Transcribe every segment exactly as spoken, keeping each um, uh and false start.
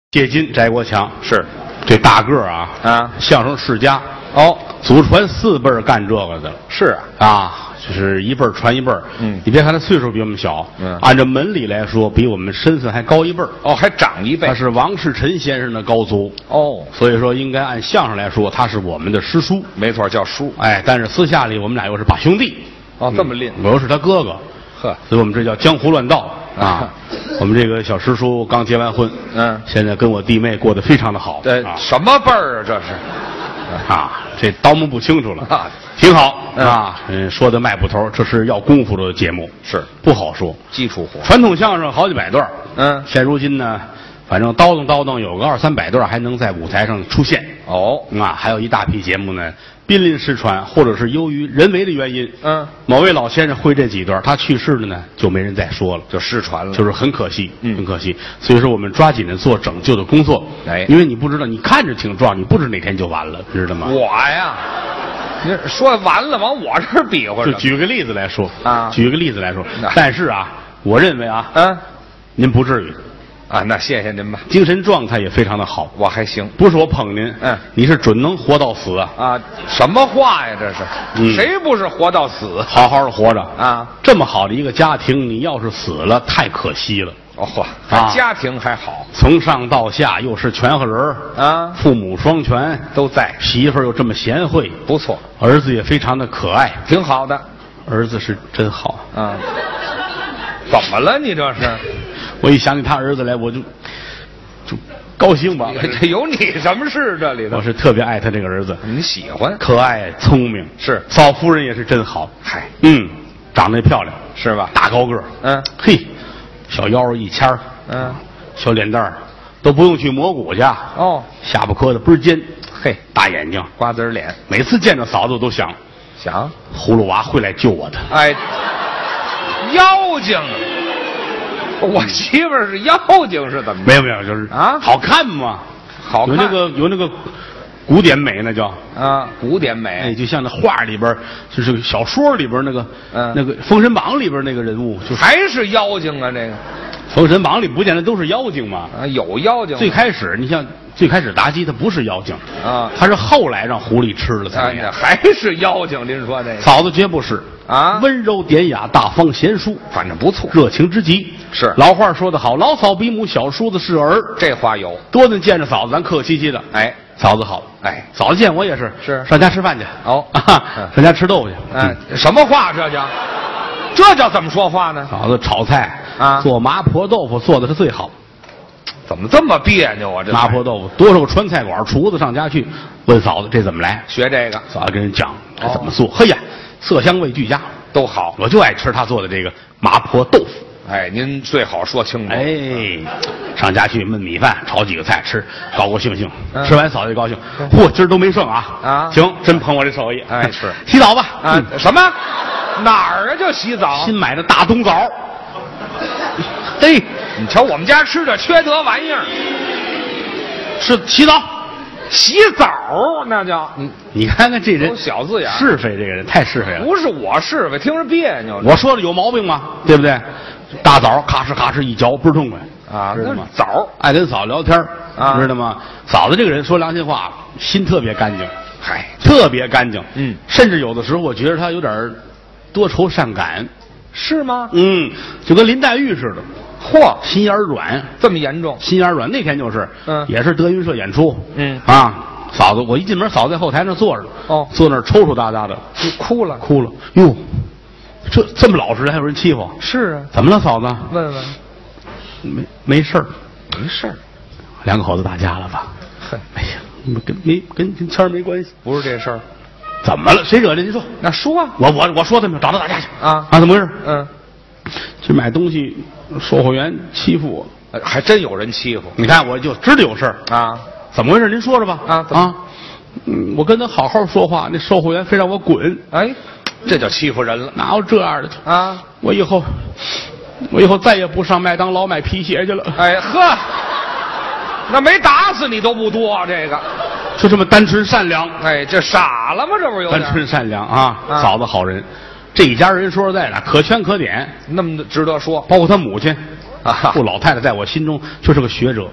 谢金、翟国强是这大个儿啊啊， 相声世家哦， 祖传四辈儿干这个的了。 是啊， 啊，就是一辈儿传一辈儿。 嗯， 你别看他岁数比我们小， 嗯， 按照门里来说，比我们身份还高一辈儿。 哦，还长一辈。 他是王世臣先生的高祖。 哦， 所以说应该按相声来说，他是我们的师叔。 没错，叫叔。 哎，但是私下里我们俩又是把兄弟。 哦，这么吝。 我又是他哥哥。 呵， 所以我们这叫江湖乱道啊！我们这个小师叔刚结完婚， 嗯， 现在跟我弟妹过得非常的好。 这啊什么辈儿啊？这是啊，这叨摸不清楚了啊， 挺好啊。嗯，说的迈步头，这是要功夫的节目， 是不好说。 基础活。 传统相声好几百段， 嗯， 现如今呢，反正叨叨叨叨有个二三百段还能在舞台上出现。 哦， 啊，还有一大批节目呢，濒临失传，或者是由于人为的原因， 嗯， 某位老先生会这几段，他去世了呢，就没人再说了， 就失传了， 就是很可惜， 嗯， 很可惜。所以说，我们抓紧的做拯救的工作， 哎， 因为你不知道，你看着挺壮，你不知哪天就完了，知道吗？ 我呀，你说完了，往我这儿比划着。 就举个例子来说啊， 举个例子来说，但是啊，我认为啊， 嗯， 您不至于。 啊，那谢谢您吧。 精神状态也非常的好， 我还行， 不是我捧您， 嗯， 你是准能活到死啊！ 啊，什么话呀？这是， 嗯、 谁不是活到死？ 好好的活着啊！ 这么好的一个家庭，你要是死了，太可惜了。 哦嚯，还家庭还好， 从上到下又是全和人啊， 父母双全都在， 媳妇儿又这么贤惠， 不错， 儿子也非常的可爱， 挺好的， 儿子是真好啊。怎么了？你这是？ 我一想起他儿子来，我就。就高兴吧， 这有你什么事？这里头我是特别爱他这个儿子， 你喜欢， 可爱聪明， 是嫂夫人也是真好， 嗨， 嗯，长得也漂亮， 是吧？ 大高个儿， 嗯， 嘿，小腰一掐儿， 嗯， 小脸蛋儿，都不用去磨骨去， 哦， 下巴磕的倍儿尖， 嘿， 大眼睛， 瓜子脸， 每次见着嫂子我都想， 想葫芦娃会来救我的， 哎，妖精。我媳妇儿是妖精是怎么？ 没有没有，就是啊， 好看嘛， 好看， 有那个有那个古典美，那叫啊，古典美， 哎，就像那画里边，就是小说里边那个， 嗯， 那个《封神榜》里边那个人物，就还是妖精啊，这个。 封神榜里不见得都是妖精嘛？ 啊，有妖精。 最开始，你像最开始妲己她不是妖精啊， 她是后来让狐狸吃了才那样。 还是妖精？您说这个？ 嫂子绝不是啊， 温柔典雅、大方贤淑， 反正不错， 热情之极。 是老话说得好，老嫂比母，小叔子是儿。 这话有， 多能见着嫂子，咱客客气气的。 哎， 嫂子好， 哎， 嫂子见我也是是上家吃饭去。 哦， 啊、上家吃豆腐去。 嗯，什么话这叫？这叫怎么说话呢？ 嫂子炒菜啊， 做麻婆豆腐做的是最好。 怎么这么别扭啊？这麻婆豆腐，多少个川菜馆厨子上家去问嫂子这怎么来， 学这个， 嫂子跟人讲这怎么做。嘿呀，色香味俱佳， 都好， 我就爱吃他做的这个麻婆豆腐。 哎，您最好说清楚。 哎，上家去焖米饭，炒几个菜吃，高高兴兴。 嗯、 吃完嫂子就高兴，嚯，今儿都没剩啊！ 啊， 行，真捧我这手艺。 哎，是洗澡吧。 啊，嗯、什么？哪儿啊？就洗澡？ 新买的大冬枣。嘿， 你瞧我们家吃这缺德玩意儿， 是洗澡。 洗澡那叫你你看看这人小字眼， 是非这个人太是非了。 不是我是非，听着别扭。 我说的有毛病吗？对不对？大枣咔哧咔哧一嚼，倍儿痛快啊！ 知道吗？ 枣爱跟嫂子聊天啊， 知道吗？嫂子这个人说良心话，心特别干净， 嗨， 特别干净。 嗯， 甚至有的时候我觉得他有点多愁善感， 是吗？ 嗯，就跟林黛玉似的。 嚯， 心眼软， 这么严重？ 心眼软。那天就是， 嗯， 也是德云社演出， 嗯啊，嫂子，我一进门，嫂子在后台那坐着， 哦， 坐那儿抽抽搭搭的， 哭了， 哭了。哟，这这么老实人还有人欺负？ 是啊， 怎么了，嫂子？ 问问， 没没事儿， 没事儿， 两口子打架了吧？ 嘿， 哎呀，跟没跟跟谦儿没关系， 不是这事儿。 怎么了？谁惹的？你说。 那说啊， 我我我说他们找他打架去啊啊！怎么回事？ 嗯。 去买东西，售货员欺负我， 还真有人欺负。 你看，我就知道有事儿啊！ 怎么回事？您说说吧。 啊啊！嗯，我跟他好好说话，那售货员非让我滚。 哎，这叫欺负人了。 哪有这样的啊？ 我以后，我以后再也不上麦当劳买皮鞋去了。 哎呵，那没打死你都不多，这个就这么单纯善良。 哎，这傻了吗？这不是有点单纯善良啊！ 啊嫂子好人。这一家人说实在的，可圈可点， 那么值得说。 包括他母亲啊， 顾老太太，在我心中就是个学者。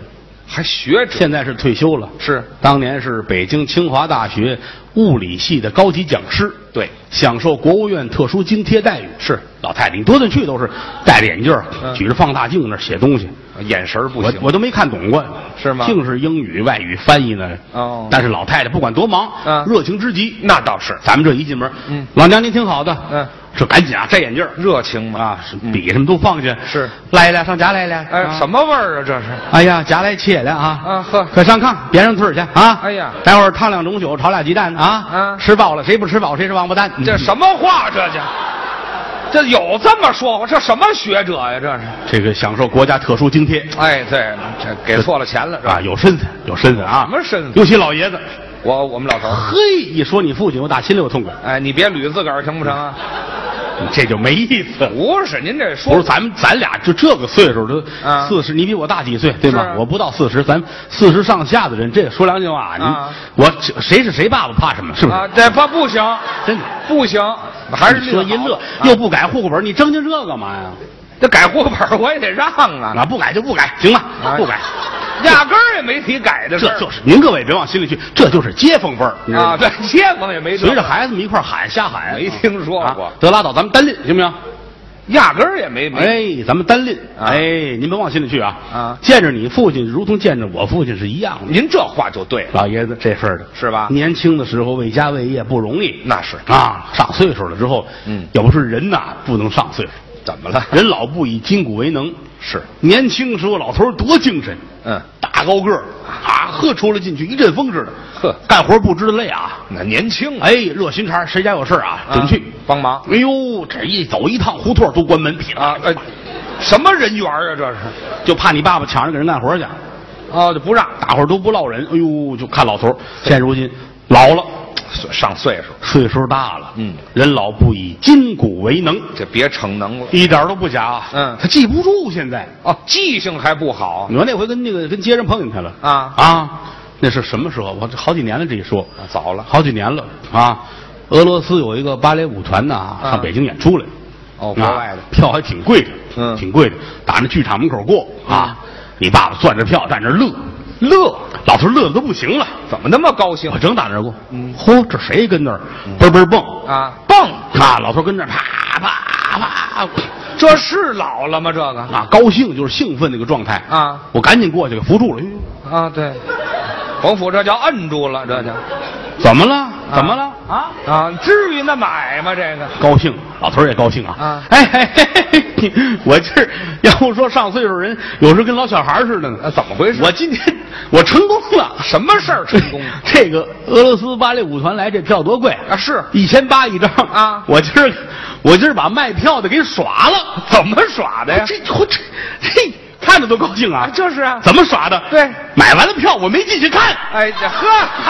还学者， 现在是退休了。 是， 当年是北京清华大学物理系的高级讲师。 对， 享受国务院特殊津贴待遇。 是， 老太太，你多次去都是戴着眼镜， 嗯、 举着放大镜那儿写东西， 眼神不行， 我我都没看懂过， 是吗？ 净是英语外语翻译呢。 哦， 但是老太太不管多忙， 嗯， 热情之极。 那倒是， 咱们这一进门， 嗯， 老娘您挺好的， 嗯， 这赶紧啊摘眼镜， 热情嘛啊，笔什么都放下， 是， 来来上家来来， 哎，什么味儿啊这是？ 哎呀，家来切了啊， 啊呵， 快上炕编上腿去啊！ 哎呀， 待会儿烫两种酒，炒俩鸡蛋啊！ 啊， 吃饱了谁不吃饱谁是王八蛋？ 这什么话这叫？这有这么说话？这什么学者呀？这是这个享受国家特殊津贴。 哎，对了，这给错了钱了是吧？ 啊，有身份，有身份啊！ 什么身份？ 尤其老爷子， 我我们老头儿。 嘿，一说你父亲，我打心里我痛快。 哎，你别捋自个儿行不成啊？ 这就没意思。 不是，您这说不是咱们咱俩就这个岁数都四十，你比我大几岁对吧？我不到四十，咱四十上下的人，这说良心话，您我谁是谁爸爸怕什么？是不是？ 啊，这不不行， 真的不行，还是说一乐，又不改户口本，你正经这干嘛呀？ 这改户口本我也得让啊！ 啊，不改就不改，行了，不改。 压根儿也没提改的事， 这就是您各位别往心里去，这就是街坊味儿啊！对，街坊也没随着孩子们一块喊瞎喊， 没听说过。 得拉倒，咱们单拎行不行？ 压根儿也没没。 哎，咱们单拎，哎，您别往心里去啊！ 啊， 见着你父亲，如同见着我父亲是一样的。 您这话就对了， 老爷子这份的是吧？ 年轻的时候为家为业不容易， 那是啊，上岁数了之后， 嗯， 要不是人呐，不能上岁数。 怎么了？ 人老不以筋骨为能。 是， 年轻时候老头多精神， 嗯， 大高个儿啊，呵出了进去一阵风似的， 呵， 干活不知道累啊。 那年轻， 哎，热心肠，谁家有事啊，准去帮忙。 哎呦，这一走一趟胡同都关门劈了啊！哎，什么人缘啊？这是， 就怕你爸爸抢着给人干活去， 哦，就不让， 大伙儿都不落人。哎呦，就看老头现如今老了。 上岁数， 岁数大了， 嗯， 人老不以筋骨为能， 这别逞能了， 一点都不假啊。 嗯， 他记不住现在哦，记性还不好。 你说那回跟那个跟街上碰见他了啊啊，那是什么时候？我这好几年了，这一说啊，早了， 好几年了啊。俄罗斯有一个芭蕾舞团呐，上北京演出来， 哦，国外的票还挺贵的， 嗯， 挺贵的，打那剧场门口过啊，你爸爸攥着票站那乐。 乐， 老头乐的都不行了， 怎么那么高兴？ 我正打那儿过， 嗯， 嚯，这谁跟那儿嘣嘣蹦啊蹦啊？老头跟那儿啪啪啪， 这是老了吗？这个啊，高兴就是兴奋那个状态啊！ 我赶紧过去给扶住了。 啊，对，甭扶，这叫摁住了，这叫怎么了？怎么了？ 啊啊！至于那么矮吗？这个高兴，老头也高兴啊！ 啊， 哎嘿嘿嘿，我这要不说上岁数人有时跟老小孩似的呢。 怎么回事？ 我今天我成功了， 什么事儿成功？ 这个俄罗斯芭蕾舞团来，这票多贵啊！是一千八一张啊！ 我今儿我今儿把卖票的给耍了， 怎么耍的呀？ 这这这这看着多高兴啊！ 就是啊， 怎么耍的？ 对， 买完了票我没进去看。 哎呀呵！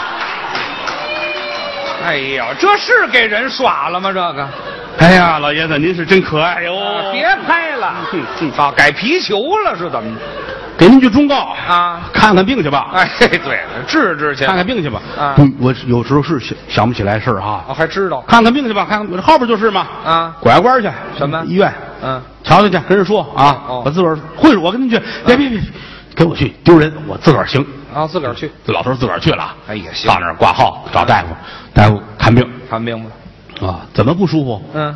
哎呦，这是给人耍了吗？这个， 哎呀，老爷子您是真可爱哟！ 啊、别拍了， 哼哼啊，改皮球了是怎么着？ 给您句忠告啊， 看看病去吧。 哎，对，治治去， 看看病去吧。 啊， 不，我有时候是想想不起来事儿哈。 哦，还知道？ 看看病去吧，看看我后边就是嘛。 啊， 拐弯去。 什么医院？ 嗯， 瞧瞧去，跟人说啊。 哦， 我自个儿会，我跟您去。别别别，跟我去丢人，我自个儿行。 啊，自个儿去。 这老头自个儿去了。 哎呀，行。 到那儿挂号找大夫，大夫看病。 看病吧。 啊，怎么不舒服？ 嗯。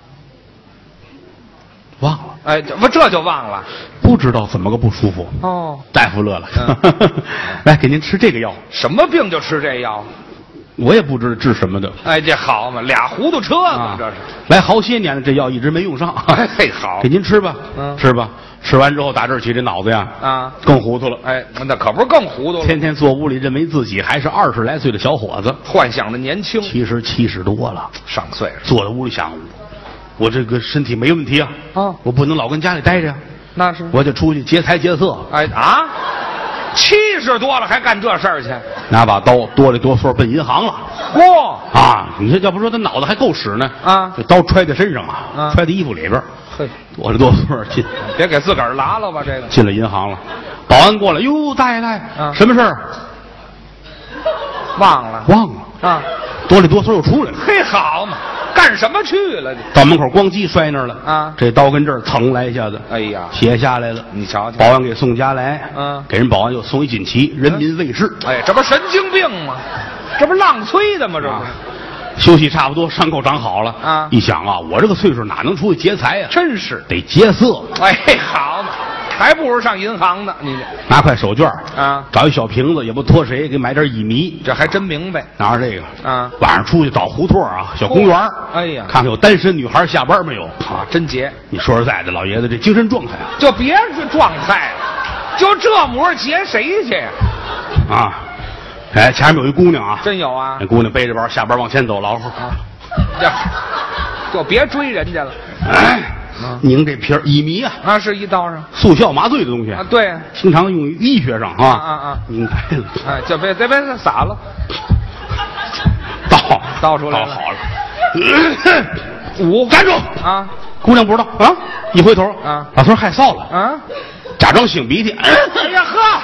忘了， 哎，这不这就忘了， 不知道怎么个不舒服。 哦， 大夫乐了，嗯、来给您吃这个药。 什么病就吃这药？ 我也不知道治什么的。 哎，这好嘛，俩糊涂车子、啊、这是。 来好些年了，这药一直没用上。 哎，好， 给您吃吧， 嗯， 吃吧。吃完之后打这儿起，这脑子呀， 啊， 更糊涂了。 哎，那可不是更糊涂了。 天天坐屋里，认为自己还是二十来岁的小伙子， 幻想的年轻， 其实七十多了， 上岁数。 坐在屋里想，我这个身体没问题啊， 啊， 我不能老跟家里待着呀， 那是， 我得出去劫财劫色。 哎啊，七十多了还干这事儿去？ 拿把刀哆里哆嗦奔银行了。 嚯、 啊！你说要不说他脑子还够使呢？ 啊， 这刀揣在身上啊， 啊揣在衣服里边。 嘿， 哆里哆嗦进， 别给自个儿拉了吧？这个进了银行了，保安过来，哟，大爷大爷， 啊、 什么事儿？ 忘了， 忘了啊！ 哆里哆嗦又出来了。 嘿，好嘛， 干什么去了？ 到门口咣叽摔那儿了啊！ 这刀跟这儿蹭来一下子， 哎呀， 血下来了。 你瞧瞧， 保安给送家来， 嗯， 给人保安又送一锦旗，人民卫士。 哎，这不神经病吗？这不浪催的吗？这不是。 啊休息差不多，伤口长好了啊！ 一想啊，我这个岁数哪能出去劫财呀？ 真是得劫色。 哎，好嘛，还不如上银行呢。你拿块手绢啊， 找一小瓶子，也不托谁，给买点乙醚。 这还真明白。 拿着这个啊， 晚上出去找胡同啊，小公园。 哎呀， 看看有单身女孩下班没有啊？ 真劫！ 你说实在的，老爷子这精神状态啊， 就别是状态了，就这模劫谁去呀？ 啊！哎，前面有一姑娘啊， 真有啊！ 那姑娘背着包下班往前走，老虎啊，就别追人家了。 哎，拧这瓶乙醚啊， 啊，是一刀上速效麻醉的东西啊，对， 经常用于医学上啊啊啊！ 拧开了， 哎，就别别别洒了， 倒倒出来了， 倒好了。 五站住啊！ 姑娘不知道啊，一回头啊， 老头害臊了啊， 假装擤鼻涕。 哎呀呵！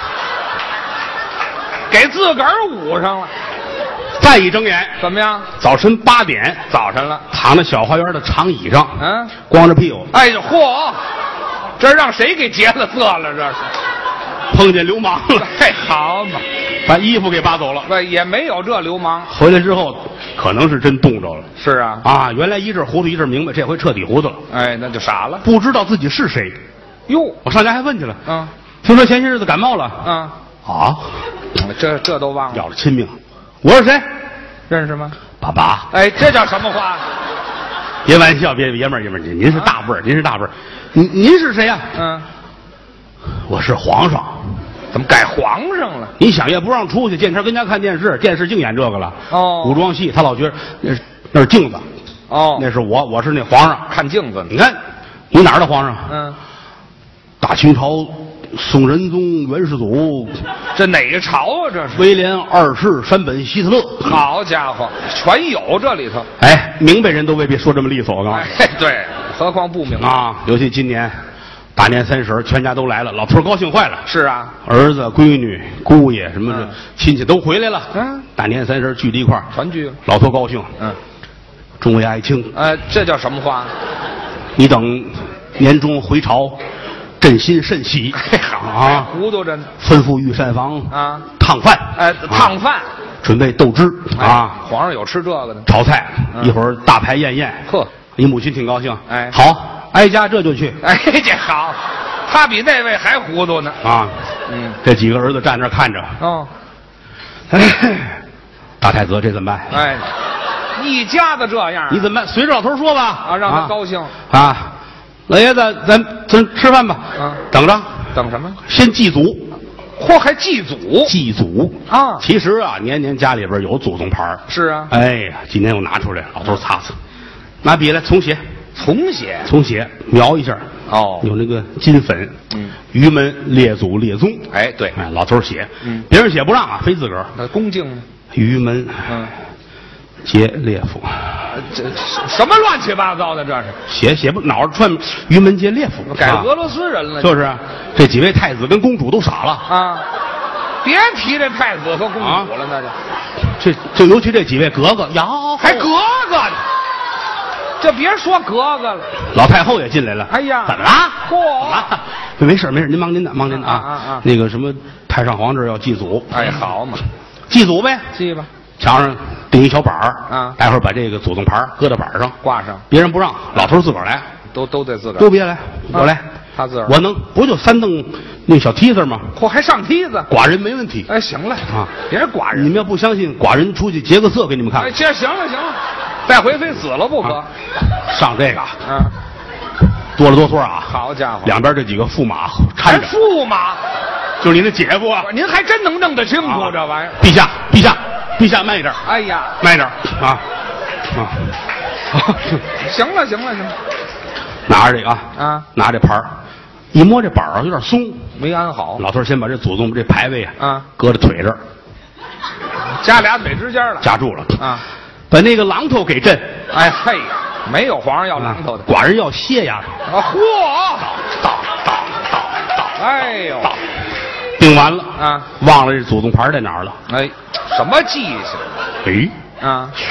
给自个儿捂上了。 再一睁眼， 怎么样？ 早晨八点， 早晨了， 躺在小花园的长椅上， 嗯， 光着屁股。 哎呦嚯！这让谁给劫了色了？这是碰见流氓了。 哎，好嘛， 把衣服给扒走了。 不，也没有这流氓。 回来之后，可能是真冻着了。 是啊， 啊，原来一阵糊涂一阵明白，这回彻底糊涂了。 哎，那就傻了， 不知道自己是谁。 哟， 我上家还问去了。 嗯， 听说前些日子感冒了。 嗯， 啊， 这这都忘了。 要了亲命。我是谁？ 认识吗？ 爸爸。 哎，这叫什么话？ 别玩笑，别爷们儿爷们儿，您您是大辈儿，您是大辈儿。您您是谁呀？ 嗯， 我是皇上。 怎么改皇上了？ 你想也不让出去，见天跟家看电视，电视净演这个了。 哦， 古装戏，他老觉得那是那是镜子。 哦， 那是我，我是那皇上。 看镜子呢。 你看，你哪儿的皇上？ 嗯， 大清朝宋仁宗元世祖。 这哪个朝啊？这是威廉二世山本希特勒。 好家伙，全有这里头。 哎，明白人都未必说这么利索，我告诉你。 哎，对，何况不明白啊？尤其今年大年三十，全家都来了，老头高兴坏了。 是啊， 儿子、闺女、姑爷什么的、嗯、亲戚都回来了。 嗯， 大年三十聚在一块儿团聚了， 老头高兴。 嗯， 众位爱卿， 呃，这叫什么话？ 你等年终回朝，朕心甚喜。 好啊， 糊涂着呢。 吩咐御膳房啊， 烫饭。 哎，烫饭。 啊准备豆汁哎、 啊！ 皇上有吃这个的， 炒菜、嗯、一会儿大排宴宴。 呵， 你母亲挺高兴。 哎， 好，哀家这就去。 哎，这好，他比那位还糊涂呢。 啊， 嗯， 这几个儿子站那看着。 哦， 哎，大太子这怎么办？ 哎，一家子这样、啊， 你怎么办？随着老头说吧。 啊，让他高兴。 啊，啊老爷子，咱咱吃饭吧。 啊， 等着。 等什么？ 先祭祖。 嚯，还祭祖？ 祭祖啊！ 其实啊，年年家里边有祖宗牌。 是啊。 哎呀，今天我拿出来，老头擦擦，拿笔来重写， 重写， 重写，描一下。 哦， 有那个金粉。 嗯。 于门列祖列宗。 哎，对。 哎，老头写。 嗯。 别人写不让啊，非自个儿。 那恭敬呢？ 于门。 嗯。 杰列夫。 这什么乱七八糟的？这是写写不脑子串于门捷列夫， 改俄罗斯人了。 就是啊，这几位太子跟公主都傻了啊！别提这太子和公主了，那就这就尤其这几位格格呀， 还格格呢，这别说格格了。 老太后也进来了。 哎呀， 怎么了？嚯！没事没事，您忙您的，忙您的啊啊啊！ 那个什么，太上皇这要祭祖。 哎，好嘛， 祭祖呗， 祭吧。 墙上钉一小板儿啊， 待会儿把这个祖宗牌搁到板上挂上， 别人不让，老头自个儿来， 都都得自个儿， 都别来，我来， 他自个儿， 我能，不就三蹬那小梯子吗？ 嚯，还上梯子， 寡人没问题。 哎，行了啊， 别寡人， 你们要不相信，寡人出去劫个色给你们看。 哎，这行了行了，再回非死了不可。 上这个， 嗯， 哆了哆嗦啊， 好家伙， 两边这几个驸马搀着， 驸马， 就是您的姐夫啊， 您还真能弄得清楚这玩意儿。 陛下，陛下。陛下慢一点， 哎呀， 慢一点啊啊！ 行了行了行了， 拿着这个啊啊， 拿这牌儿，一摸这板儿有点松， 没安好。 老头先把这祖宗这牌位啊啊搁在腿这儿， 夹俩腿之间了， 夹住了啊！ 把那个榔头给朕。 哎嘿呀，没有皇上要榔头的， 寡人要歇丫头。 啊嚯！ 倒倒倒倒！ 哎呦， 倒！定完了啊， 忘了这祖宗牌在哪儿了。 哎，什么记性？ 哎啊，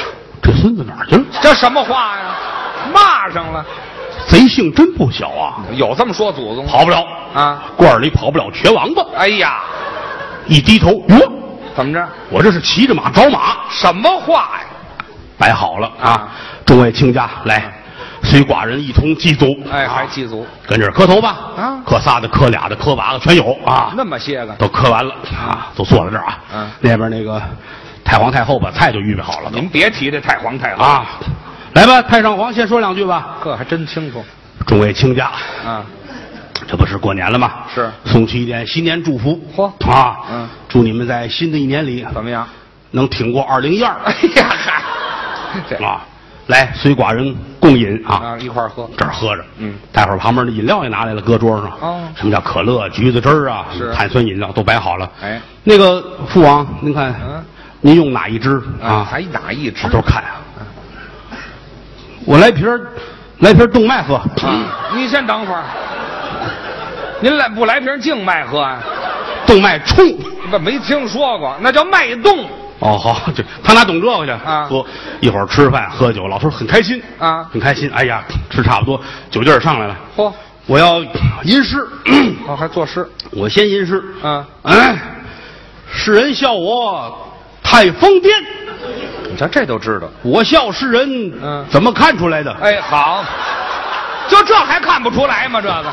这孙子哪儿去了？ 这什么话呀？骂上了。 贼性真不小啊！ 有这么说祖宗？ 跑不了啊， 罐里跑不了瘸王八。 哎呀， 一低头，哟， 怎么着？ 我这是骑着马找马。 什么话呀？ 摆好了啊！众位亲家来，随寡人一同祭祖。 哎，还祭祖？ 跟这儿磕头吧！ 啊， 磕仨的、磕俩的、磕八个全有啊！ 那么些个都磕完了啊，都坐在这儿啊。 嗯， 那边那个太皇太后把菜就预备好了。 您别提这太皇太后啊！来吧，太上皇先说两句吧。 这还真清楚。 众位亲家， 啊， 这不是过年了吗？ 是， 送去一点新年祝福。 嚯啊， 嗯， 祝你们在新的一年里怎么样？ 能挺过二零一二。 哎呀嗨，这啊，来随寡人共饮啊！ 啊，一块儿喝。 这儿喝着， 嗯， 待会儿旁边的饮料也拿来了，搁桌上。 哦， 什么叫可乐、橘子汁儿啊？ 是碳酸饮料都摆好了。 哎， 那个父王，您看， 嗯， 您用哪一支啊？ 还哪一支？ 我都看啊。我来瓶儿，来瓶冻麦喝。 啊，你先等会儿。您来不来瓶静脉喝啊？ 冻脉冲， 不没听说过，那叫脉动。 哦，好，这他哪懂这个去啊？ 喝一会儿吃饭喝酒，老头很开心啊， 很开心。哎呀，吃差不多，酒劲儿上来了。 嚯， 我要吟诗。 哦，还作诗。 我先吟诗。 嗯， 哎，世人笑我太疯癫。 你瞧这都知道。 我笑世人， 嗯， 怎么看出来的？ 哎，好，就这还看不出来吗？这个。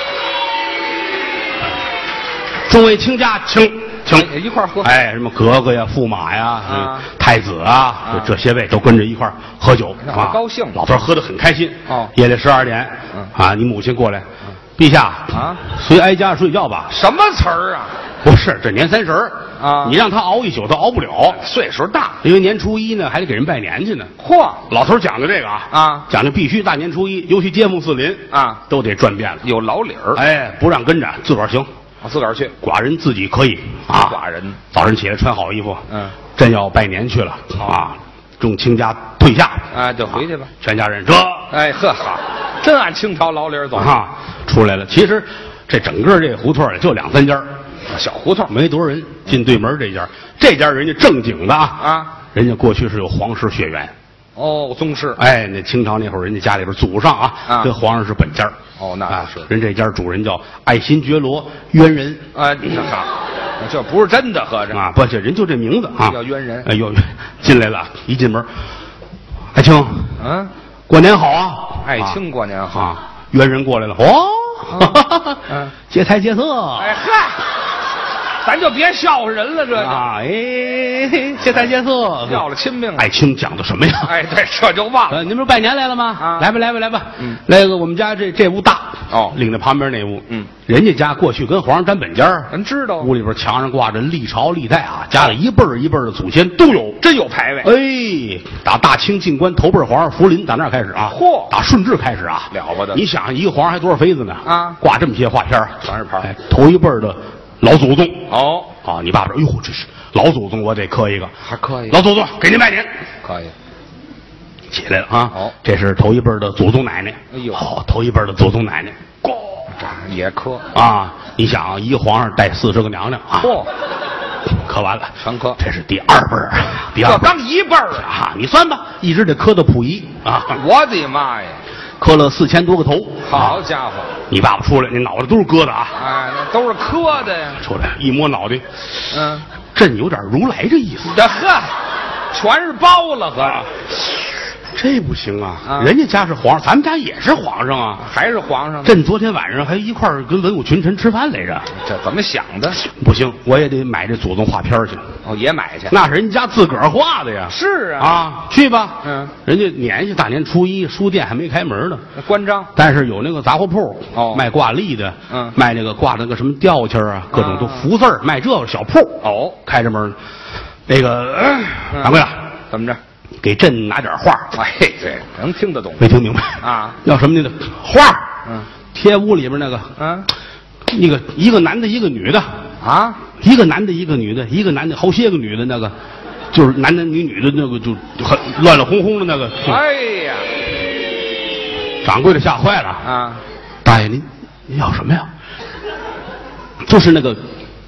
众位亲家，请请、 哎、一块儿喝。 哎，什么格格呀、驸马呀、 啊、 太子啊，啊这些位都跟着一块儿喝酒啊， 高兴。 老头喝得很开心。 哦， 夜里十二点， 嗯啊，你母亲过来，嗯、陛下啊， 随哀家睡觉吧。 什么词儿啊？ 不是，这年三十儿啊， 你让他熬一宿，他熬不了， 岁数大。 因为年初一呢，还得给人拜年去呢。 嚯， 老头讲究这个啊， 啊， 讲究必须大年初一，尤其街坊四邻啊， 都得转遍了， 有老理儿。 哎，不让跟着，自个儿行。 我自个儿去， 寡人自己可以啊。 寡人早晨起来穿好衣服， 嗯， 真要拜年去了啊。众亲家退下， 啊，就回去吧。 全家人这， 哎呵好，真按清朝老理儿走啊，出来了。其实这整个这胡同里就两三家， 小胡同没多少人。进对门这家，这家人家正经的啊， 啊， 人家过去是有皇室血缘。 哦，宗室。 哎，那清朝那会儿，人家家里边祖上啊， 啊跟皇上是本家。 哦，那啊是。 人这家主人叫爱新觉罗渊人。 啊，这好，这不是真的，合着啊，不，这人就这名字啊， 叫渊人。 哎呦，进来了，一进门，爱卿， 嗯， 过年好啊！ 爱卿过年好啊！渊人过来了，哦， 嗯， 借菜借色。 哎嗨，咱就别笑话人了，这啊，哎，借菜借色， 要了亲命了。 爱卿讲的什么呀？ 哎，对，这就忘了。 呃，你们拜年来了吗？ 啊， 来吧，来吧，来吧。 嗯， 那个我们家这这屋大哦， 领着旁边那屋。 嗯， 人家家过去跟皇上沾本家， 人知道。 屋里边墙上挂着历朝历代啊，家里一辈儿一辈儿的祖先都有， 真有牌位。 哎，打大清进关头辈皇上福临，打那儿开始啊。 嚯， 打顺治开始啊， 了不得。 你想一个皇上还多少妃子呢？ 啊， 挂这么些画片全是牌。 哎，头一辈儿的老祖宗。 哦， 啊，你爸爸说，哎呦，这是老祖宗，我得磕一个。 还可以。 老祖宗，给您拜年。 可以。 起来了啊！ 哦， 这是头一辈的祖宗奶奶。 哎呦， 哦，头一辈的祖宗奶奶，咣， 也磕啊！你想，一个皇上带四十个娘娘啊！ 嚯， 磕完了， 全磕。 这是第二辈儿，第二这刚一辈儿啊！你算吧，一直得磕到溥仪啊！ 我的妈呀， 磕了四千多个头。 好家伙！ 你爸爸出来，你脑袋都是疙瘩啊！ 哎，那都是磕的呀。 出来一摸脑袋， 嗯， 朕有点如来这意思。 这呵，全是包了，合着。 这不行啊！ 啊人家家是皇上，咱们家也是皇上啊， 还是皇上。 朕昨天晚上还一块儿跟文武群臣吃饭来着。 这怎么想的？ 不行，我也得买这祖宗画片去。 哦，也买去。 那是人家自个儿画的呀。 是啊。 啊，去吧。 嗯。 人家年下大年初一，书店还没开门呢。 关张。 但是有那个杂货铺， 哦， 卖挂历的， 嗯， 卖那个挂那个什么吊签啊，各种都福字儿，卖这个小铺。 哦， 开着门。那个，掌柜的， 怎么着？ 给朕拿点画。 哎，对，能听得懂。 没听明白啊？ 要什么呢？画。 嗯， 贴屋里边那个。 嗯， 那个一个男的，一个女的。 啊？ 一个男的，一个女的，一个男的，好些个女的，那个就是男男女女的那个，就很乱乱哄哄的那个。 哎呀！ 掌柜的吓坏了啊！ 大爷，您您要什么呀？就是那个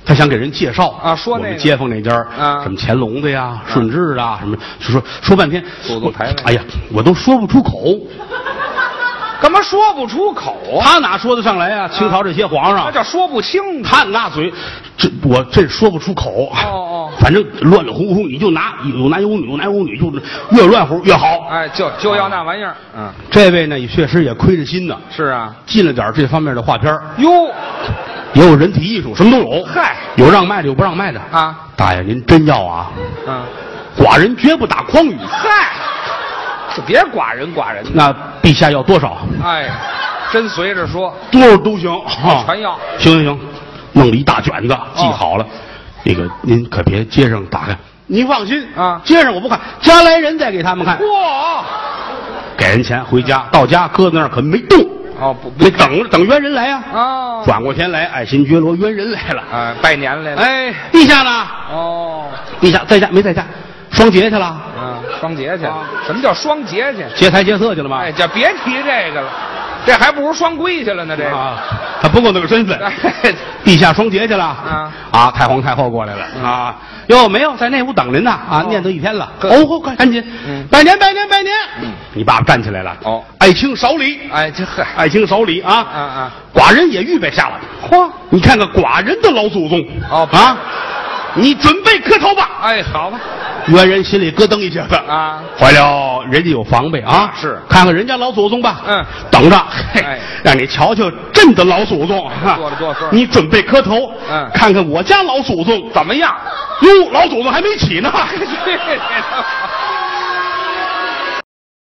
他想给人介绍啊，说那个我们街坊那家啊， 什么乾隆的呀、顺治的啊，什么就说说半天， 祖宗牌位。 哎呀，我都说不出口。 干嘛说不出口啊？ 他哪说得上来啊？清朝这些皇上， 那叫说不清。 他那嘴，这我这说不出口。 哦哦， 反正乱乱乎乎，你就拿有男有女，有男有女，就越乱乎越好。 哎，就就要那玩意儿。嗯， 这位呢，也确实也亏着心呢。 是啊， 进了点这方面的画片哟， 也有人体艺术，什么都有。 嗨， 有让卖的，有不让卖的啊。 大爷，您真要啊？ 嗯， 寡人绝不打诳语。 嗨，就别寡人寡人。 那陛下要多少？ 哎。真随着说， 多少都行， 哦、全要。 行行行，弄了一大卷子，记好了。哦、那个您可别街上打开，您放心啊， 街上我不看，家来人再给他们看。 哇， 给人钱回家，到家搁在那儿可没动。 哦，不， 得等等冤人来呀、啊。 哦， 转过天来，爱新觉罗冤人来了。 哎、呃，拜年来了。 哎，陛下呢？ 哦， 陛下在家没在家？双节去了。 嗯，双节去。啊、什么叫双节去？ 劫财劫色去了吗？ 哎，就别提这个了。这还不如双规去了呢，这个啊，他不够那个身份。陛下双节去了啊啊！太皇太后过来了、嗯、啊！哟，没有在那屋等您呢啊，念叨一天了。哦，快赶紧，嗯，拜年拜年拜年！嗯，你爸爸站起来了。哦，爱卿少礼。 哎，这呵， 爱卿少礼啊！ 啊啊！ 寡人也预备下了。嚯，你看看寡人的老祖宗哦啊！你准备磕头吧。 哎，好吧。 冤人心里咯噔一下子啊！ 坏了，人家有防备啊！ 是， 看看人家老祖宗吧。 嗯， 等着，嘿， 哎、 让你瞧瞧朕的老祖宗。 做了多份， 你准备磕头。 嗯， 看看我家老祖宗怎么样？ 哟，老祖宗还没起呢。